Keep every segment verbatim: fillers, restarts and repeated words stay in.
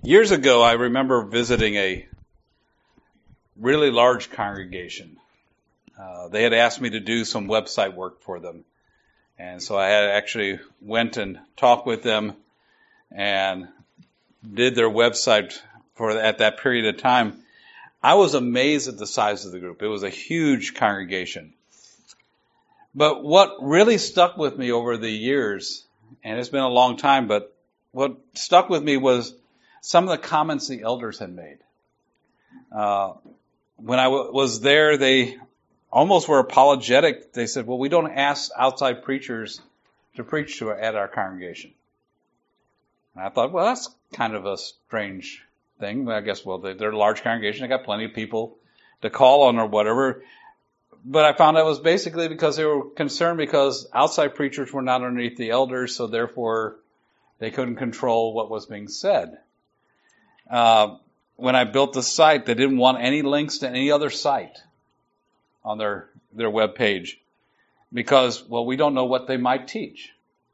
Years ago, I remember visiting a really large congregation. Uh, they had asked me to do some website work for them. And so I had actually went and talked with them and did their website for at that period of time. I was amazed at the size of the group. It was a huge congregation. But what really stuck with me over the years, and it's been a long time, but what stuck with me was some of the comments the elders had made. Uh, when I w- was there, they almost were apologetic. They said, well, we don't ask outside preachers to preach to at our congregation. And I thought, well, that's kind of a strange thing. I guess, well, they're a large congregation. They got plenty of people to call on or whatever. But I found out it was basically because they were concerned because outside preachers were not underneath the elders, so therefore they couldn't control what was being said. Uh, when I built the site, they didn't want any links to any other site on their, their web page because, well, we don't know what they might teach.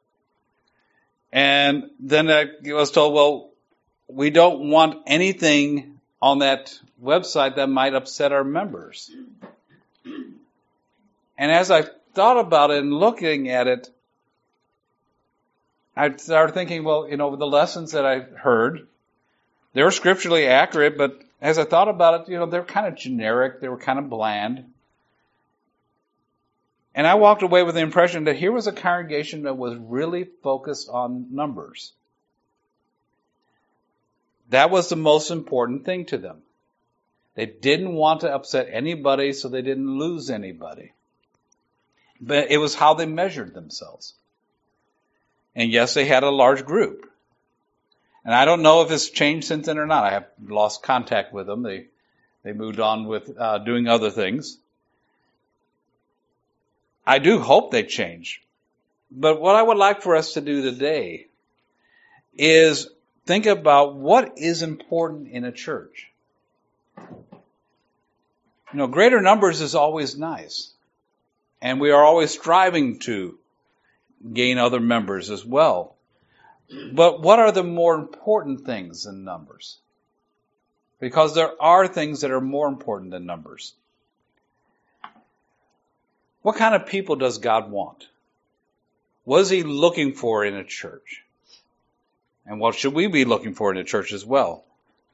And then I was told, well, we don't want anything on that website that might upset our members. And as I thought about it and looking at it, I started thinking, well, you know, the lessons that I heard, they were scripturally accurate, but as I thought about it, you know, they're kind of generic. They were kind of bland. And I walked away with the impression that here was a congregation that was really focused on numbers. That was the most important thing to them. They didn't want to upset anybody, so they didn't lose anybody. But it was how they measured themselves. And yes, they had a large group. And I don't know if it's changed since then or not. I have lost contact with them. They they moved on with uh, doing other things. I do hope they change. But what I would like for us to do today is think about what is important in a church. You know, greater numbers is always nice. And we are always striving to gain other members as well. But what are the more important things than numbers? Because there are things that are more important than numbers. What kind of people does God want? What is He looking for in a church? And what should we be looking for in a church as well?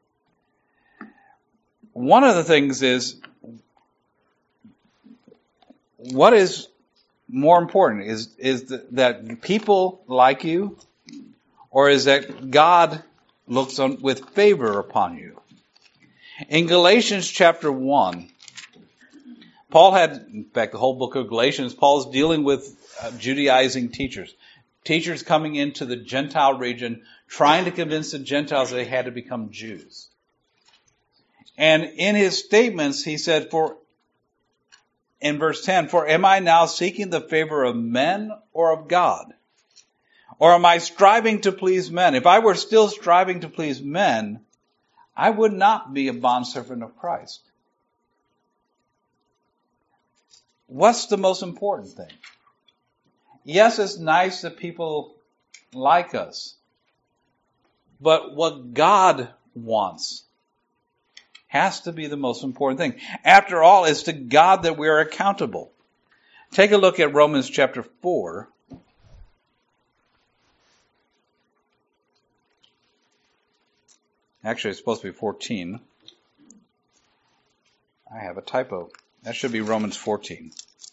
One of the things is, what is more important? Is, is that people like you? Or is that God looks on with favor upon you? In Galatians chapter one, Paul had, in fact, the whole book of Galatians, Paul's dealing with uh, Judaizing teachers. Teachers coming into the Gentile region, trying to convince the Gentiles they had to become Jews. And in his statements, he said, for, in verse ten, for am I now seeking the favor of men or of God? Or am I striving to please men? If I were still striving to please men, I would not be a bondservant of Christ. What's the most important thing? Yes, it's nice that people like us. But what God wants has to be the most important thing. After all, it's to God that we are accountable. Take a look at Romans chapter four. Actually, it's supposed to be fourteen. I have a typo. That should be Romans fourteen.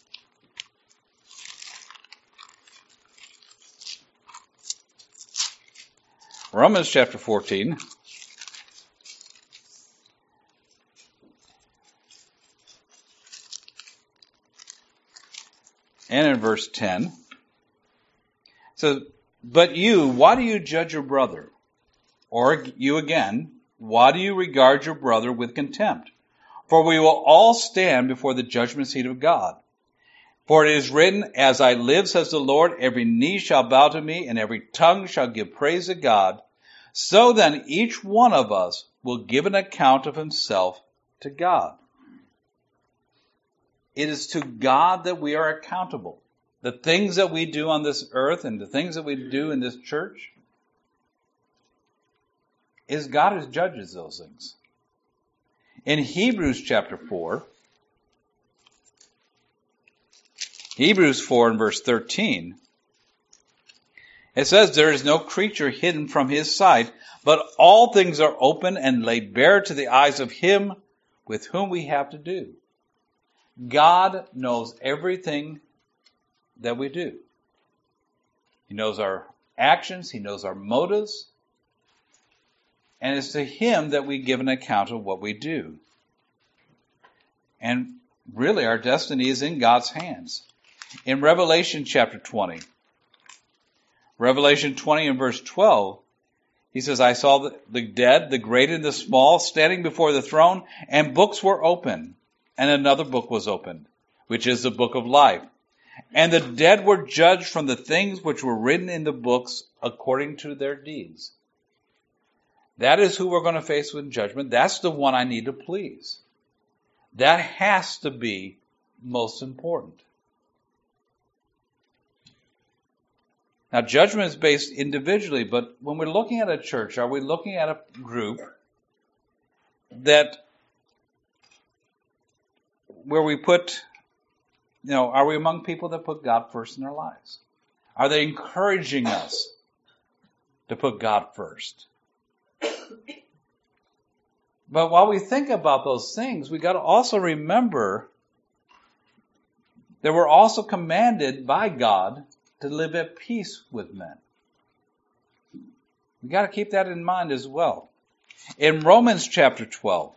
Romans chapter fourteen. And in verse ten. It says, but you, why do you judge your brother? Or you again, why do you regard your brother with contempt? For we will all stand before the judgment seat of God. For it is written, as I live, says the Lord, every knee shall bow to me, and every tongue shall give praise to God. So then each one of us will give an account of himself to God. It is to God that we are accountable. The things that we do on this earth and the things that we do in this church, is God who judges those things. In Hebrews chapter four, Hebrews four and verse thirteen, it says, there is no creature hidden from his sight, but all things are open and laid bare to the eyes of him with whom we have to do. God knows everything that we do. He knows our actions. He knows our motives. And it's to him that we give an account of what we do. And really, our destiny is in God's hands. In Revelation chapter twenty, Revelation twenty and verse twelve, he says, I saw the, the dead, the great and the small, standing before the throne, and books were open. And another book was opened, which is the book of life. And the dead were judged from the things which were written in the books according to their deeds. That is who we're going to face with judgment. That's the one I need to please. That has to be most important. Now, judgment is based individually, but when we're looking at a church, are we looking at a group that, where we put, you know, are we among people that put God first in their lives? Are they encouraging us to put God first? But while we think about those things, we got to also remember that we're also commanded by God to live at peace with men. We got to keep that in mind as well. In Romans chapter twelve,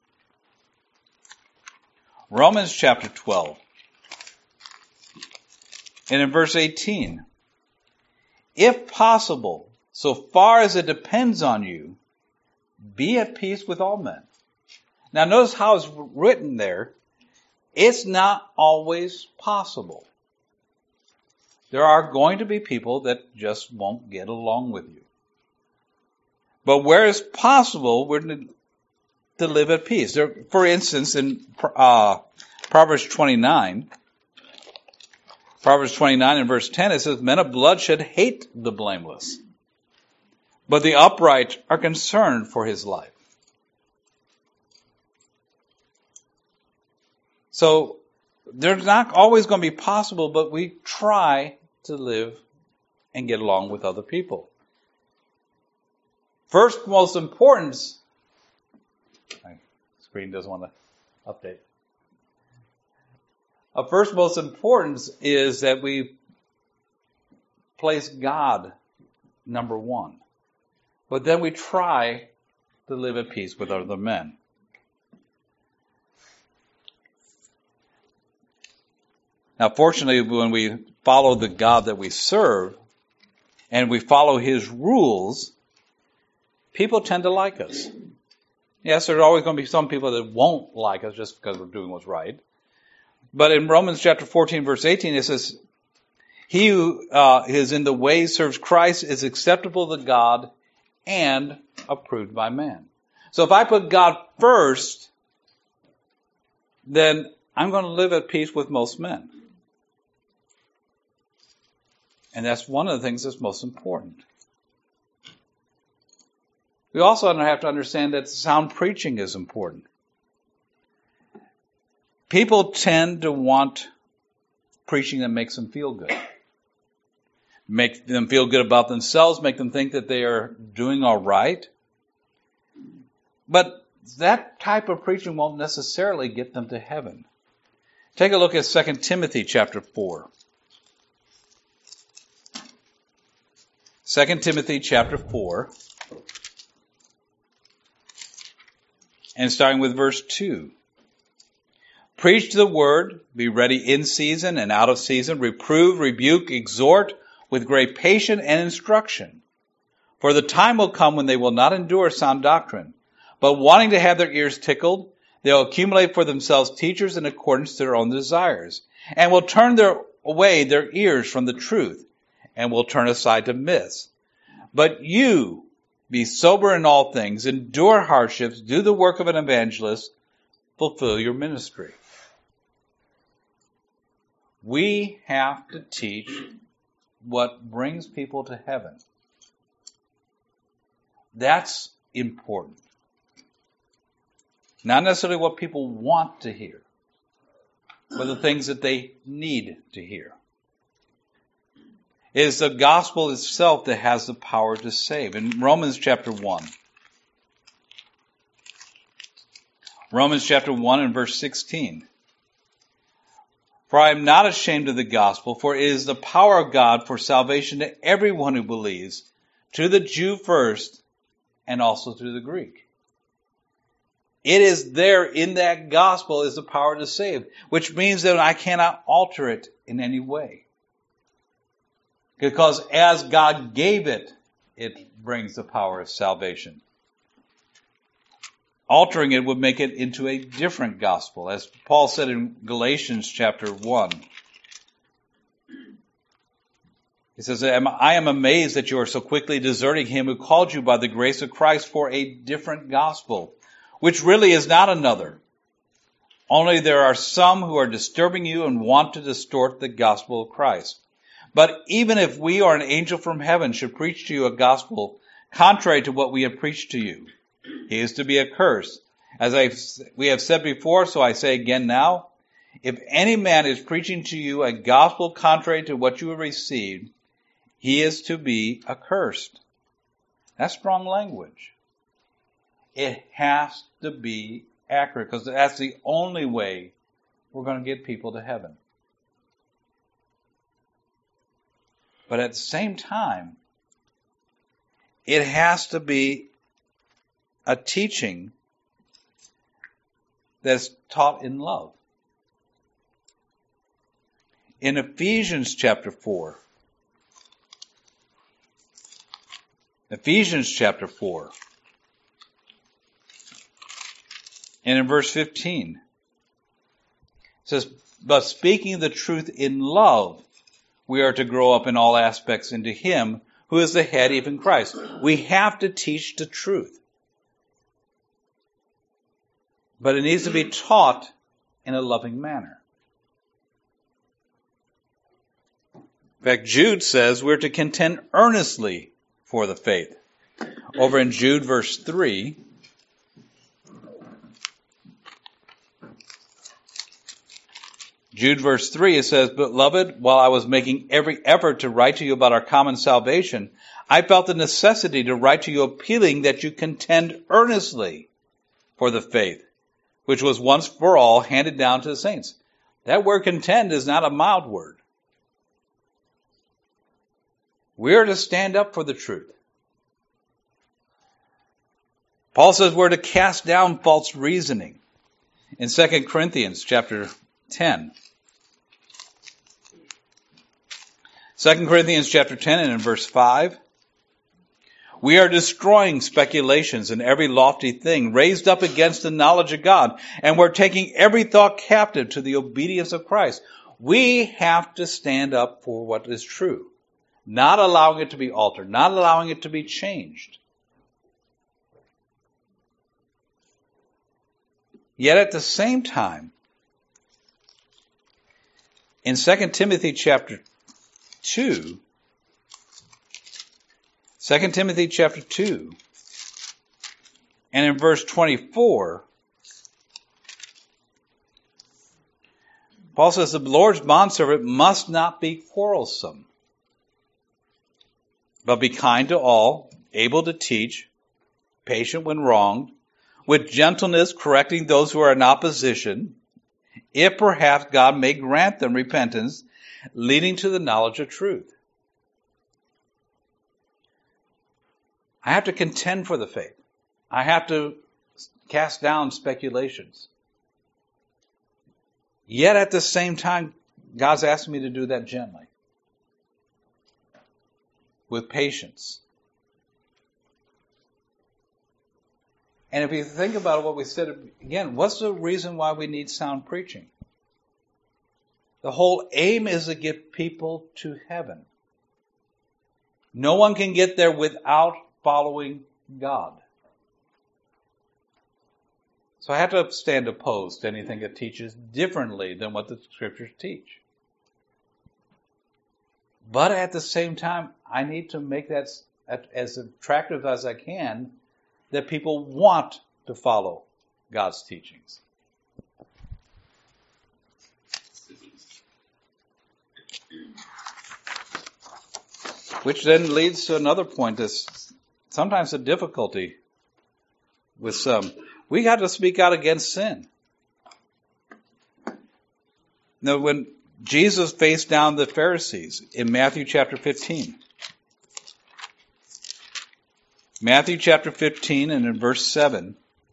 Romans chapter twelve, and in verse eighteen, if possible, so far as it depends on you, be at peace with all men. Now notice how it's written there. It's not always possible. There are going to be people that just won't get along with you. But where it's possible, we're to live at peace. There, for instance, in uh, Proverbs twenty-nine, Proverbs twenty-nine and verse ten, it says, men of bloodshed hate the blameless, but the upright are concerned for his life. So, they're not always going to be possible, but we try to live and get along with other people. First most importance, my screen doesn't want to update. Of first most importance is that we place God number one. But then we try to live at peace with other men. Now, fortunately, when we follow the God that we serve and we follow his rules, people tend to like us. Yes, there's always going to be some people that won't like us just because we're doing what's right. But in Romans chapter fourteen, verse eighteen, it says, he who uh, is in the way serves Christ is acceptable to God and approved by man. So if I put God first, then I'm going to live at peace with most men. And that's one of the things that's most important. We also have to understand that sound preaching is important. People tend to want preaching that makes them feel good. Make them feel good about themselves, make them think that they are doing all right. But that type of preaching won't necessarily get them to heaven. Take a look at Second Timothy chapter four. Second Timothy chapter four. And starting with verse two. Preach the word, be ready in season and out of season, reprove, rebuke, exhort with great patience and instruction. For the time will come when they will not endure sound doctrine, but wanting to have their ears tickled, they'll accumulate for themselves teachers in accordance to their own desires, and will turn their, away their ears from the truth, and will turn aside to myths. But you, be sober in all things, endure hardships, do the work of an evangelist, fulfill your ministry. We have to teach what brings people to heaven. That's important. Not necessarily what people want to hear, but the things that they need to hear. It is the gospel itself that has the power to save. In Romans chapter one, Romans chapter one and verse sixteen. For I am not ashamed of the gospel, for it is the power of God for salvation to everyone who believes, to the Jew first, and also to the Greek. It is there in that gospel is the power to save, which means that I cannot alter it in any way. Because as God gave it, it brings the power of salvation. Altering it would make it into a different gospel. As Paul said in Galatians chapter one. He says, I am amazed that you are so quickly deserting him who called you by the grace of Christ for a different gospel, which really is not another. Only there are some who are disturbing you and want to distort the gospel of Christ. But even if we or an angel from heaven should preach to you a gospel contrary to what we have preached to you, he is to be accursed. As I we have said before, so I say again now, if any man is preaching to you a gospel contrary to what you have received, he is to be accursed. That's strong language. It has to be accurate because that's the only way we're going to get people to heaven. But at the same time, it has to be a teaching that's taught in love. In Ephesians chapter four, Ephesians chapter four, and in verse fifteen, it says, but speaking the truth in love, we are to grow up in all aspects into him who is the head, even Christ. We have to teach the truth. But it needs to be taught in a loving manner. In fact, Jude says we're to contend earnestly for the faith. Over in Jude verse three, Jude verse three, it says, Beloved, while I was making every effort to write to you about our common salvation, I felt the necessity to write to you appealing that you contend earnestly for the faith, which was once for all handed down to the saints. That word contend is not a mild word. We are to stand up for the truth. Paul says we're to cast down false reasoning. In Second Corinthians chapter ten. Second Corinthians chapter ten and in verse five. We are destroying speculations and every lofty thing raised up against the knowledge of God. And we're taking every thought captive to the obedience of Christ. We have to stand up for what is true. Not allowing it to be altered. Not allowing it to be changed. Yet at the same time, in Second Timothy chapter two, Second Timothy chapter two, and in verse twenty-four, Paul says the Lord's bondservant must not be quarrelsome, but be kind to all, able to teach, patient when wronged, with gentleness correcting those who are in opposition, if perhaps God may grant them repentance, leading to the knowledge of truth. I have to contend for the faith. I have to cast down speculations. Yet at the same time, God's asking me to do that gently, with patience. And if you think about what we said again, what's the reason why we need sound preaching? The whole aim is to get people to heaven. No one can get there without following God. So I have to stand opposed to anything that teaches differently than what the scriptures teach. But at the same time, I need to make that as attractive as I can that people want to follow God's teachings. Which then leads to another point that's sometimes a difficulty with some. We got to speak out against sin. Now, when Jesus faced down the Pharisees in Matthew chapter fifteen, Matthew chapter fifteen and in verse seven,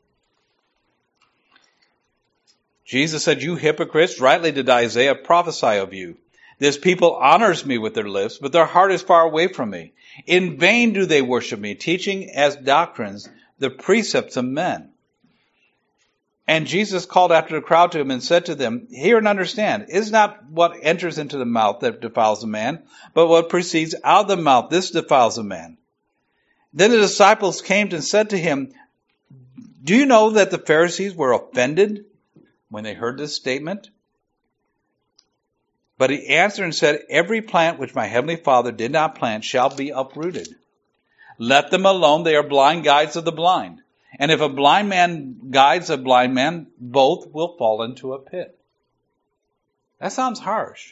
Jesus said, "You hypocrites, rightly did Isaiah prophesy of you. This people honors me with their lips, but their heart is far away from me. In vain do they worship me, teaching as doctrines the precepts of men." And Jesus called after the crowd to him and said to them, "Hear and understand, is not what enters into the mouth that defiles a man, but what proceeds out of the mouth, this defiles a man." Then the disciples came and said to him, "Do you know that the Pharisees were offended when they heard this statement?" But he answered and said, "Every plant which my heavenly Father did not plant shall be uprooted. Let them alone, they are blind guides of the blind. And if a blind man guides a blind man, both will fall into a pit." That sounds harsh.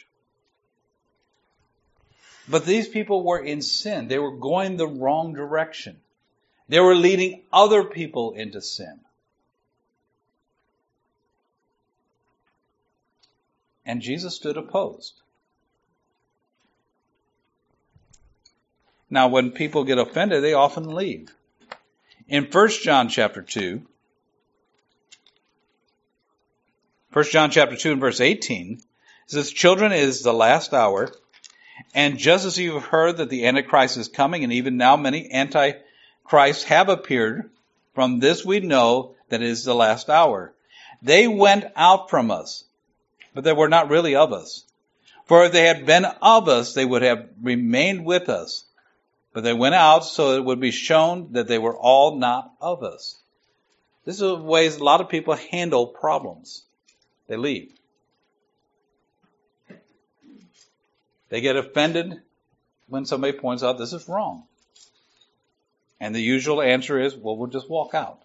But these people were in sin. They were going the wrong direction. They were leading other people into sin. And Jesus stood opposed. Now, when people get offended, they often leave. In First John chapter two, First John chapter two and verse eighteen, it says, "Children, it is the last hour, and just as you have heard that the Antichrist is coming, and even now many Antichrists have appeared, from this we know that it is the last hour. They went out from us, but they were not really of us. For if they had been of us, they would have remained with us. But they went out so it would be shown that they were all not of us." This is the ways a lot of people handle problems. They leave. They get offended when somebody points out this is wrong. And the usual answer is, well, we'll just walk out.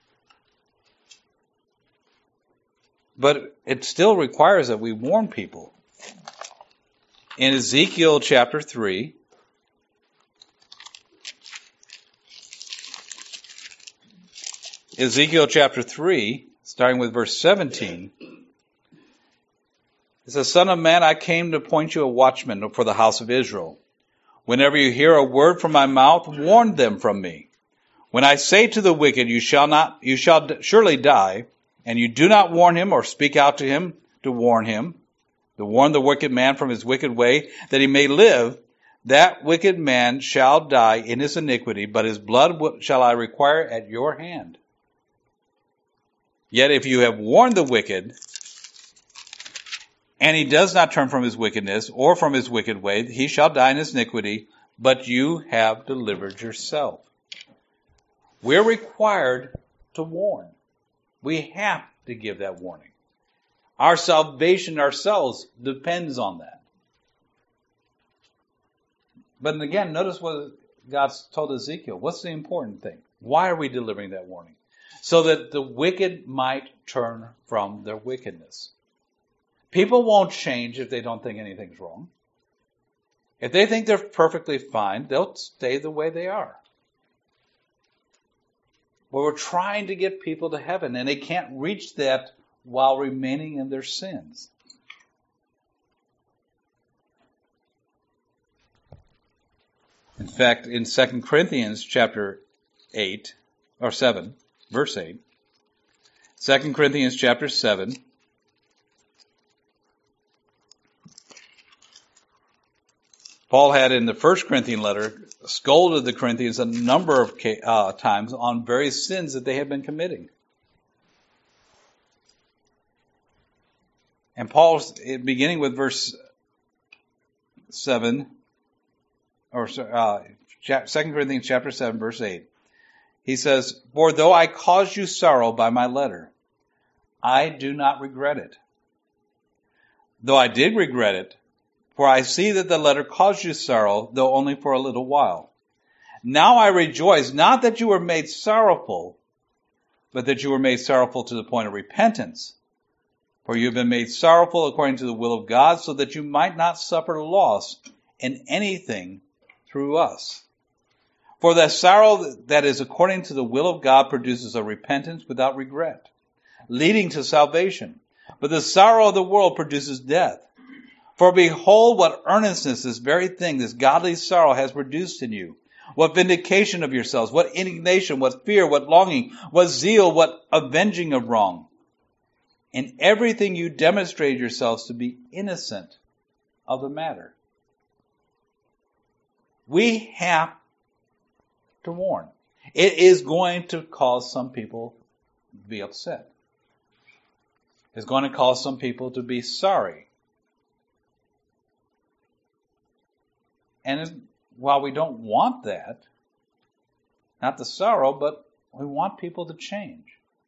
But it still requires that we warn people. In Ezekiel chapter three, Ezekiel chapter three, starting with verse seventeen, it says, "Son of man, I came to appoint you a watchman for the house of Israel. Whenever you hear a word from my mouth, warn them from me. When I say to the wicked, you shall not, you shall surely die, and you do not warn him or speak out to him to warn him, to warn the wicked man from his wicked way, that he may live, that wicked man shall die in his iniquity, but his blood shall I require at your hand. Yet if you have warned the wicked, and he does not turn from his wickedness or from his wicked way, he shall die in his iniquity, but you have delivered yourself." We're required to warn. We have to give that warning. Our salvation ourselves depends on that. But again, notice what God's told Ezekiel. What's the important thing? Why are we delivering that warning? So that the wicked might turn from their wickedness. People won't change if they don't think anything's wrong. If they think they're perfectly fine, they'll stay the way they are. But we're trying to get people to heaven, and they can't reach that while remaining in their sins. In fact, in Second Corinthians chapter eight, or seven, verse eight, Second Corinthians chapter seven, Paul had in the First Corinthian letter scolded the Corinthians a number of uh, times on various sins that they had been committing. And Paul's, beginning with verse seven, or uh, Second Corinthians chapter seven, verse eight, he says, "For though I caused you sorrow by my letter, I do not regret it. Though I did regret it, for I see that the letter caused you sorrow, though only for a little while. Now I rejoice, not that you were made sorrowful, but that you were made sorrowful to the point of repentance. For you have been made sorrowful according to the will of God, so that you might not suffer loss in anything through us. For the sorrow that is according to the will of God produces a repentance without regret, leading to salvation. But the sorrow of the world produces death. For behold, what earnestness this very thing, this godly sorrow, has produced in you. What vindication of yourselves, what indignation, what fear, what longing, what zeal, what avenging of wrong. In everything you demonstrate yourselves to be innocent of the matter. We have to warn. It is going to cause some people to be upset. It's going to cause some people to be sorry. And while we don't want that, not the sorrow, but we want people to change.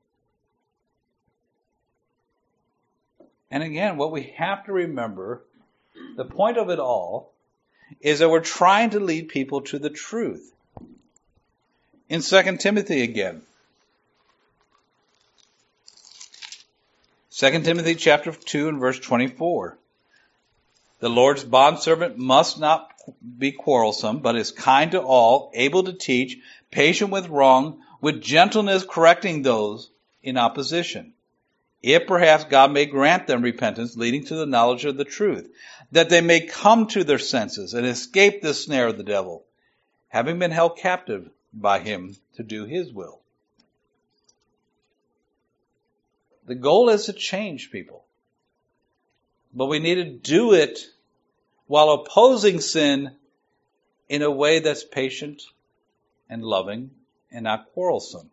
And again, what we have to remember, the point of it all, is that we're trying to lead people to the truth. In Second Timothy again. Second Timothy chapter two and verse twenty-four. The Lord's bondservant must not be quarrelsome, but is kind to all, able to teach, patient with wrong, with gentleness correcting those in opposition. If perhaps God may grant them repentance, leading to the knowledge of the truth, that they may come to their senses and escape the snare of the devil, having been held captive by him to do his will. The goal is to change people. But we need to do it while opposing sin in a way that's patient and loving and not quarrelsome.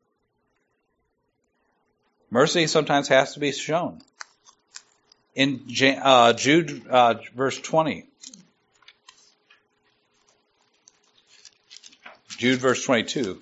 Mercy sometimes has to be shown. In uh, Jude, uh, verse twenty. Jude, verse twenty-two.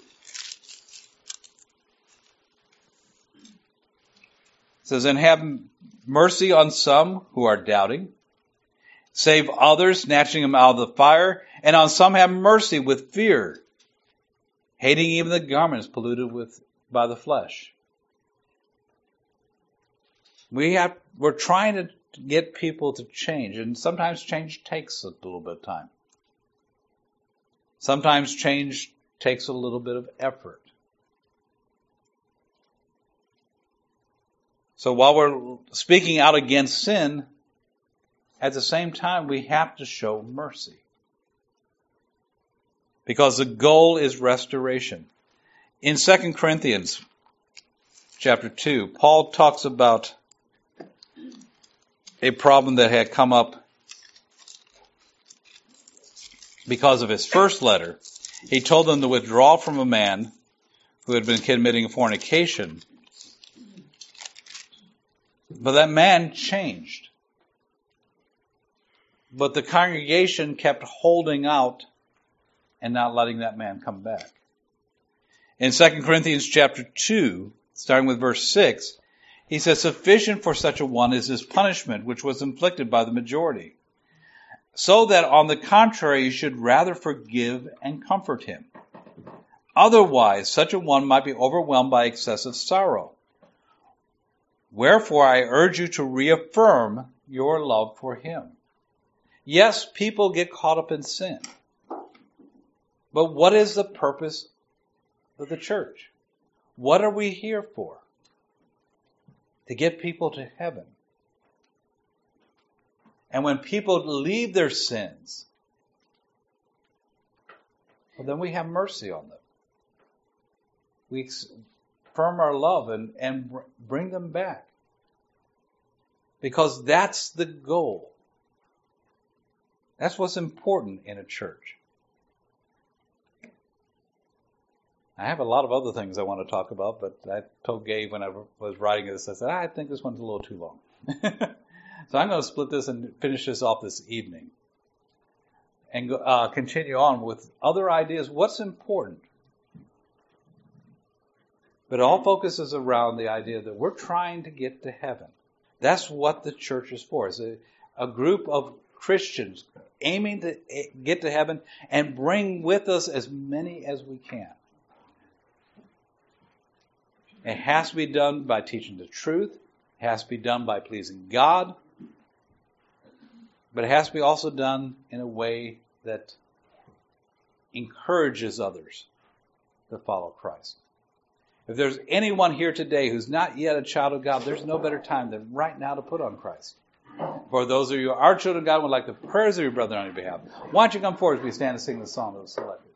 It says, and have mercy on some who are doubting. Save others, snatching them out of the fire. And on some have mercy with fear, hating even the garments polluted with by the flesh. We have, we're trying to get people to change, and sometimes change takes a little bit of time. Sometimes change takes a little bit of effort. So while we're speaking out against sin, at the same time we have to show mercy. Because the goal is restoration. In Second Corinthians chapter two, Paul talks about a problem that had come up because of his first letter. He told them to withdraw from a man who had been committing fornication. But that man changed. But the congregation kept holding out and not letting that man come back. In Second Corinthians chapter two, starting with verse six, he says, sufficient for such a one is his punishment, which was inflicted by the majority. So that on the contrary, you should rather forgive and comfort him. Otherwise, such a one might be overwhelmed by excessive sorrow. Wherefore, I urge you to reaffirm your love for him. Yes, people get caught up in sin. But what is the purpose of the church? What are we here for? To get people to heaven. And when people leave their sins, well, then we have mercy on them. We affirm our love and, and bring them back. Because that's the goal. That's what's important in a church. I have a lot of other things I want to talk about, but I told Gabe when I was writing this, I said, I think this one's a little too long. So I'm going to split this and finish this off this evening. And uh, continue on with other ideas. What's important? But it all focuses around the idea that we're trying to get to heaven. That's what the church is for. It's a, a group of Christians aiming to get to heaven and bring with us as many as we can. It has to be done by teaching the truth. It has to be done by pleasing God. But it has to be also done in a way that encourages others to follow Christ. If there's anyone here today who's not yet a child of God, there's no better time than right now to put on Christ. For those of you who are children of God and would like the prayers of your brother on your behalf, why don't you come forward as we stand and sing the song that was selected.